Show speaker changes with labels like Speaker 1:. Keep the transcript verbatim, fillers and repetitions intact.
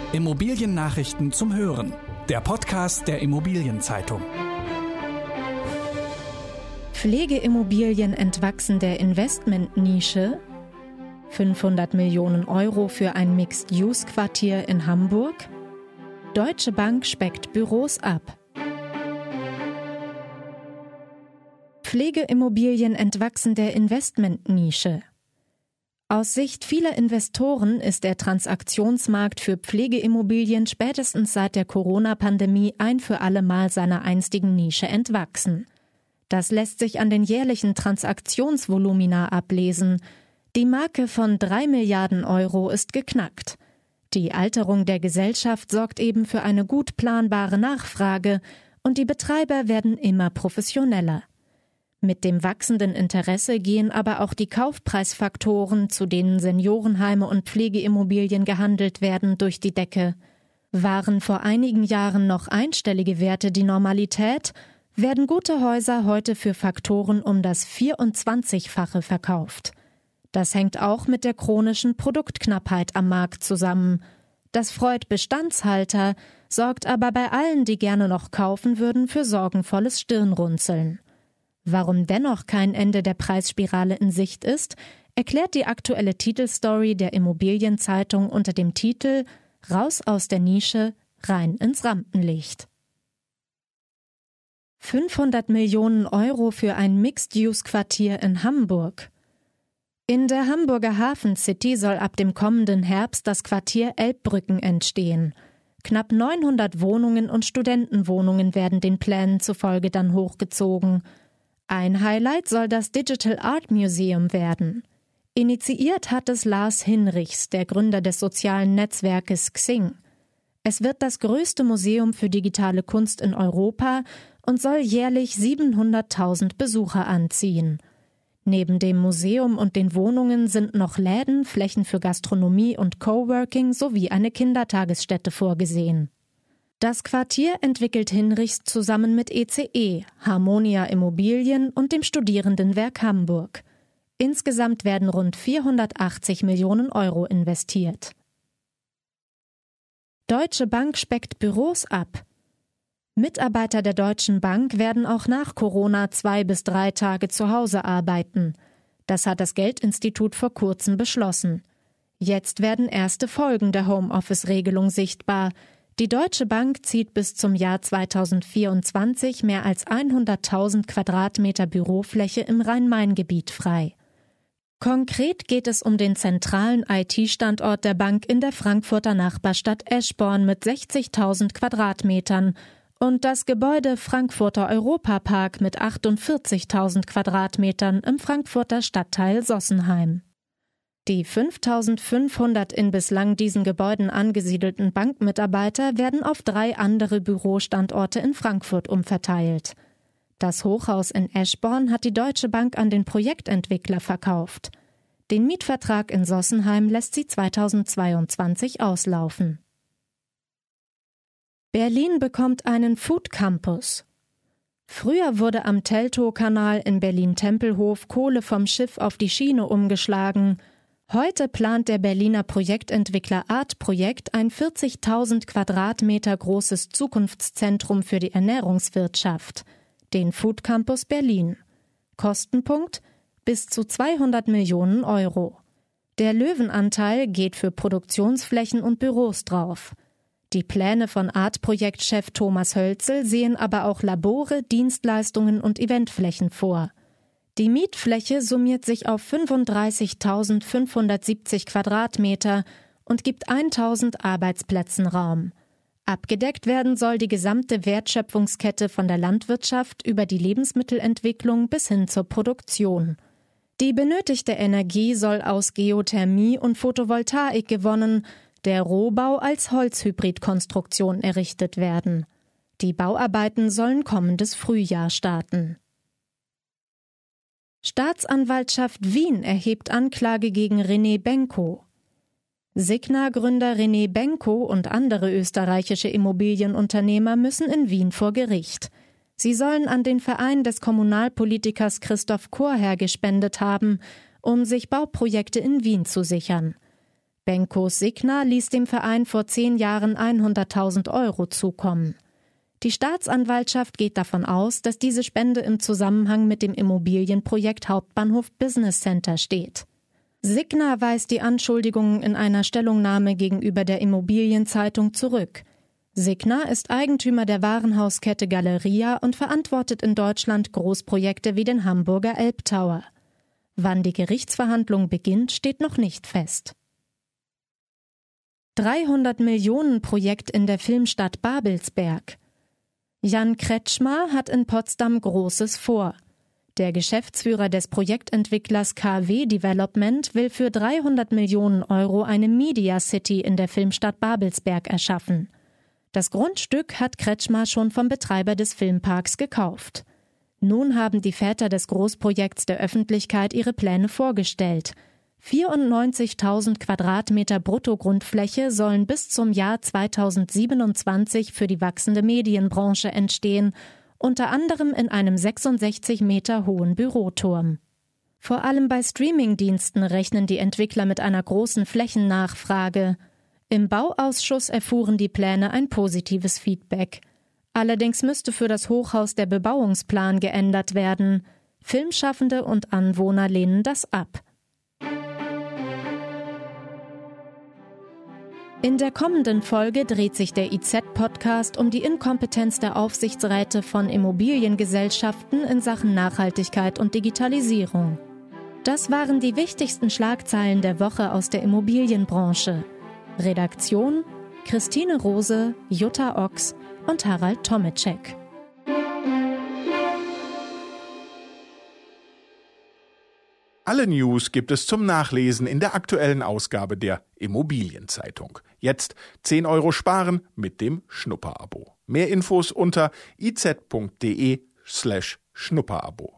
Speaker 1: Immobiliennachrichten zum Hören. Der Podcast der Immobilienzeitung.
Speaker 2: Pflegeimmobilien entwachsen der Investmentnische. fünfhundert Millionen Euro für ein Mixed-Use-Quartier in Hamburg. Deutsche Bank speckt Büros ab. Pflegeimmobilien entwachsen der Investmentnische. Aus Sicht vieler Investoren ist der Transaktionsmarkt für Pflegeimmobilien spätestens seit der Corona-Pandemie ein für alle Mal seiner einstigen Nische entwachsen. Das lässt sich an den jährlichen Transaktionsvolumina ablesen. Die Marke von drei Milliarden Euro ist geknackt. Die Alterung der Gesellschaft sorgt eben für eine gut planbare Nachfrage und die Betreiber werden immer professioneller. Mit dem wachsenden Interesse gehen aber auch die Kaufpreisfaktoren, zu denen Seniorenheime und Pflegeimmobilien gehandelt werden, durch die Decke. Waren vor einigen Jahren noch einstellige Werte die Normalität, werden gute Häuser heute für Faktoren um das vierundzwanzigfache verkauft. Das hängt auch mit der chronischen Produktknappheit am Markt zusammen. Das freut Bestandshalter, sorgt aber bei allen, die gerne noch kaufen würden, für sorgenvolles Stirnrunzeln. Warum dennoch kein Ende der Preisspirale in Sicht ist, erklärt die aktuelle Titelstory der Immobilienzeitung unter dem Titel »Raus aus der Nische, rein ins Rampenlicht«. fünfhundert Millionen Euro für ein Mixed-Use-Quartier in Hamburg. In der Hamburger Hafen City soll ab dem kommenden Herbst das Quartier Elbbrücken entstehen. Knapp neunhundert Wohnungen und Studentenwohnungen werden den Plänen zufolge dann hochgezogen. Ein Highlight soll das Digital Art Museum werden. Initiiert hat es Lars Hinrichs, der Gründer des sozialen Netzwerkes Xing. Es wird das größte Museum für digitale Kunst in Europa und soll jährlich siebenhunderttausend Besucher anziehen. Neben dem Museum und den Wohnungen sind noch Läden, Flächen für Gastronomie und Coworking sowie eine Kindertagesstätte vorgesehen. Das Quartier entwickelt Hinrichs zusammen mit E C E, Harmonia Immobilien und dem Studierendenwerk Hamburg. Insgesamt werden rund vierhundertachtzig Millionen Euro investiert. Deutsche Bank speckt Büros ab. Mitarbeiter der Deutschen Bank werden auch nach Corona zwei bis drei Tage zu Hause arbeiten. Das hat das Geldinstitut vor kurzem beschlossen. Jetzt werden erste Folgen der Homeoffice-Regelung sichtbar. Die Deutsche Bank zieht bis zum Jahr zweitausendvierundzwanzig mehr als hunderttausend Quadratmeter Bürofläche im Rhein-Main-Gebiet frei. Konkret geht es um den zentralen I T-Standort der Bank in der Frankfurter Nachbarstadt Eschborn mit sechzigtausend Quadratmetern und das Gebäude Frankfurter Europapark mit achtundvierzigtausend Quadratmetern im Frankfurter Stadtteil Sossenheim. Die fünftausendfünfhundert in bislang diesen Gebäuden angesiedelten Bankmitarbeiter werden auf drei andere Bürostandorte in Frankfurt umverteilt. Das Hochhaus in Eschborn hat die Deutsche Bank an den Projektentwickler verkauft. Den Mietvertrag in Sossenheim lässt sie zweitausendzweiundzwanzig auslaufen. Berlin bekommt einen Food Campus. Früher wurde am Teltow-Kanal in Berlin-Tempelhof Kohle vom Schiff auf die Schiene umgeschlagen. Heute plant der Berliner Projektentwickler Art Projekt ein vierzigtausend Quadratmeter großes Zukunftszentrum für die Ernährungswirtschaft, den Food Campus Berlin. Kostenpunkt bis zu zweihundert Millionen Euro. Der Löwenanteil geht für Produktionsflächen und Büros drauf. Die Pläne von Art-Projektchef Thomas Hölzel sehen aber auch Labore, Dienstleistungen und Eventflächen vor. Die Mietfläche summiert sich auf fünfunddreißigtausendfünfhundertsiebzig Quadratmeter und gibt tausend Arbeitsplätzen Raum. Abgedeckt werden soll die gesamte Wertschöpfungskette von der Landwirtschaft über die Lebensmittelentwicklung bis hin zur Produktion. Die benötigte Energie soll aus Geothermie und Photovoltaik gewonnen, der Rohbau als Holzhybridkonstruktion errichtet werden. Die Bauarbeiten sollen kommendes Frühjahr starten. Staatsanwaltschaft Wien erhebt Anklage gegen René Benko. Signa-Gründer René Benko und andere österreichische Immobilienunternehmer müssen in Wien vor Gericht. Sie sollen an den Verein des Kommunalpolitikers Christoph Chorherr gespendet haben, um sich Bauprojekte in Wien zu sichern. Benkos Signa ließ dem Verein vor zehn Jahren hunderttausend Euro zukommen. Die Staatsanwaltschaft geht davon aus, dass diese Spende im Zusammenhang mit dem Immobilienprojekt Hauptbahnhof Business Center steht. Signa weist die Anschuldigungen in einer Stellungnahme gegenüber der Immobilienzeitung zurück. Signa ist Eigentümer der Warenhauskette Galeria und verantwortet in Deutschland Großprojekte wie den Hamburger Elbtower. Wann die Gerichtsverhandlung beginnt, steht noch nicht fest. dreihundert Millionen Projekt in der Filmstadt Babelsberg. Jan Kretschmer hat in Potsdam Großes vor. Der Geschäftsführer des Projektentwicklers K W Development will für dreihundert Millionen Euro eine Media City in der Filmstadt Babelsberg erschaffen. Das Grundstück hat Kretschmer schon vom Betreiber des Filmparks gekauft. Nun haben die Väter des Großprojekts der Öffentlichkeit ihre Pläne vorgestellt. vierundneunzigtausend Quadratmeter Bruttogrundfläche sollen bis zum Jahr zweitausendsiebenundzwanzig für die wachsende Medienbranche entstehen, unter anderem in einem sechsundsechzig Meter hohen Büroturm. Vor allem bei Streamingdiensten rechnen die Entwickler mit einer großen Flächennachfrage. Im Bauausschuss erfuhren die Pläne ein positives Feedback. Allerdings müsste für das Hochhaus der Bebauungsplan geändert werden. Filmschaffende und Anwohner lehnen das ab. In der kommenden Folge dreht sich der I Z-Podcast um die Inkompetenz der Aufsichtsräte von Immobiliengesellschaften in Sachen Nachhaltigkeit und Digitalisierung. Das waren die wichtigsten Schlagzeilen der Woche aus der Immobilienbranche. Redaktion: Christine Rose, Jutta Ochs und Harald Tomeczek.
Speaker 3: Alle News gibt es zum Nachlesen in der aktuellen Ausgabe der Immobilienzeitung. Jetzt zehn Euro sparen mit dem Schnupperabo. Mehr Infos unter iz punkt de slash Schnupperabo.